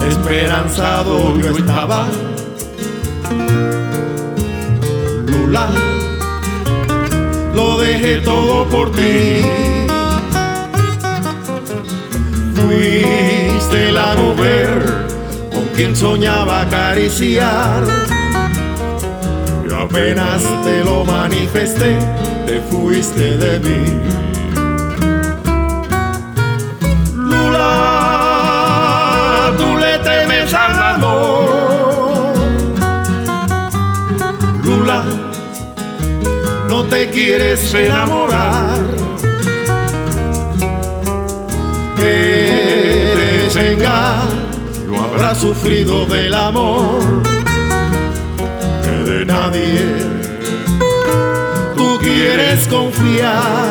esperanzado yo estaba. Lula, lo dejé todo por ti. Fuiste la mujer con quien soñaba acariciar, y apenas te lo manifesté, te fuiste de mí. Lula, tú le temes al amor. Lula, no te quieres enamorar. Eres engaño, habrás sufrido del amor que de nadie tú quieres confiar.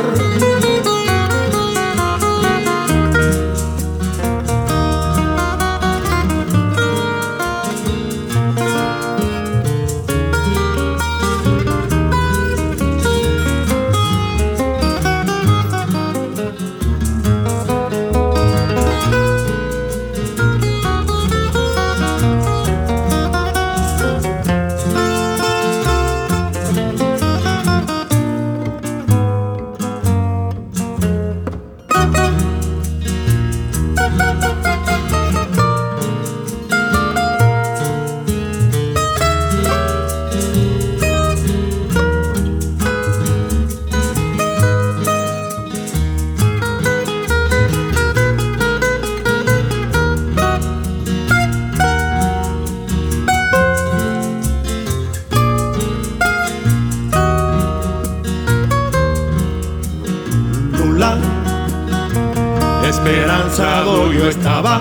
Lula, esperanzado yo estaba.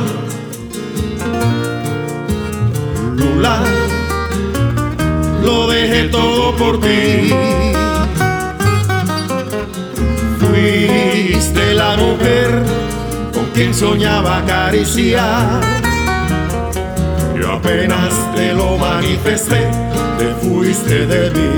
Lula, lo dejé todo por ti. Fuiste la mujer con quien soñaba acariciar, y apenas te lo manifesté, te fuiste de mí.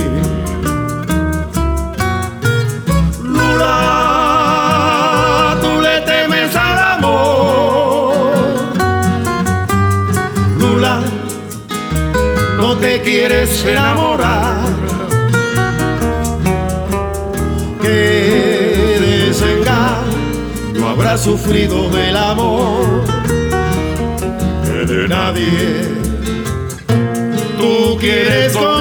No te quieres enamorar, que desengaño habrás sufrido del amor que de nadie tú quieres conocer.